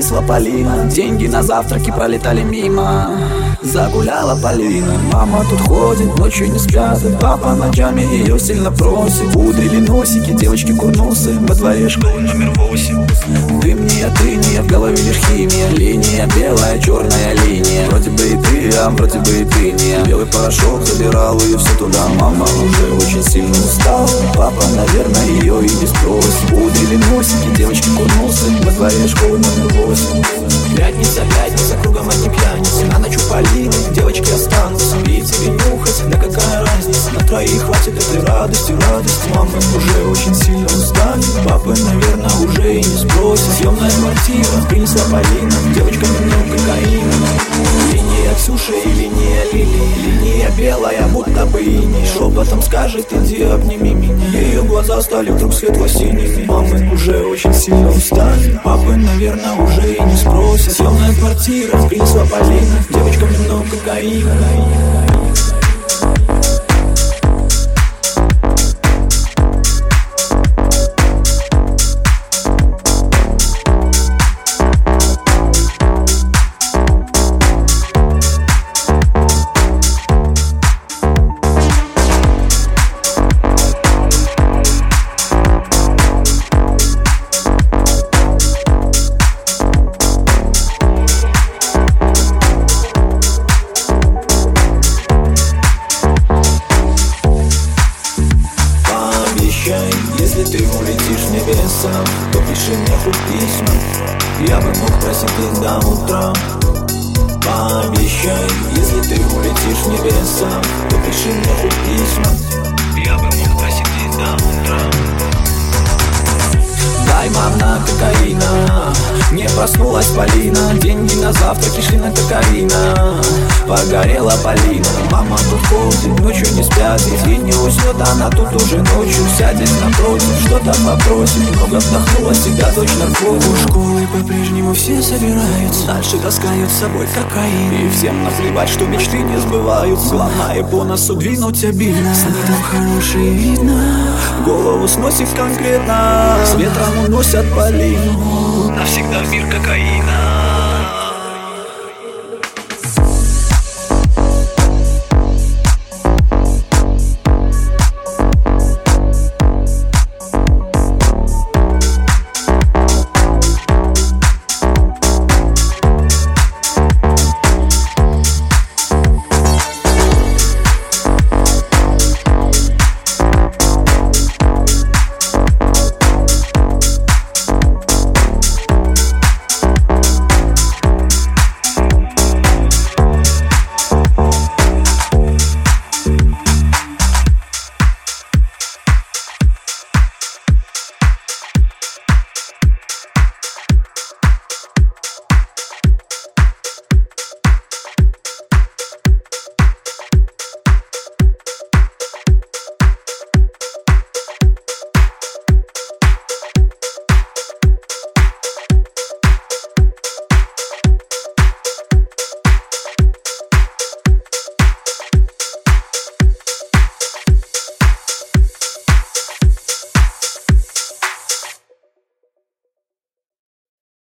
принесла Полина. Деньги на завтраки пролетали мимо. Загуляла Полина. Мама тут ходит, ночью не спят. Папа ночами ее сильно просит. Пудрили носики, девочки курносы. Во дворе школы номер 8. Ты не, в голове лишь химия. Линия белая, черная линия. Вроде бы и ты, а вроде бы и ты не. Белый порошок забирал ее все туда. Мама уже очень сильно устала. Папа, наверное, ее и не спросит. Пудрили носики, девочки курносы. Во дворе школы номер 8. Пятница, кругом одни пьяницы. На ночь у Полины девочки останутся. Пить или нюхать, да какая разница. На троих хватит этой радости. Мама уже очень сильно устали. Папа, наверное, уже и не спросит. Съемная квартира, принесла Полина. Девочкам много кокаина. Линия Ксюша и линия Лили. Линия белая, будто бы иней. Шепотом скажет, иди обними меня. Ее глаза стали вдруг светло-синими. Мамы уже очень сильно устали. Папы, наверное, уже и не спросит. Съемная квартира, принесла Полина. Девочкам немного кокаина. Если ты улетишь в небеса, то пиши мне хоть письма. Я бы мог просидеть до утра. Пообещай, если ты улетишь в небеса, то пиши мне хоть письма. Я бы мог просидеть до утра. Дай, мама, кокаина. Не проснулась Полина. Деньги на завтраки шли на кокаина. Погорела Полина. Мама тут ходит, ночью не спят. Ведь не уснет она тут уже ночью. Сядет напротив, что-то попросит. Много вдохнула себя, точно в голову. У школы по-прежнему все собираются. Дальше таскают с собой кокаин. И всем наплевать, что мечты не сбываются. Главное по носу двинуть обильно. Там хорошее видно. Голову сносит конкретно. С ветром уносят Полину. Навсегда в мир кокаина.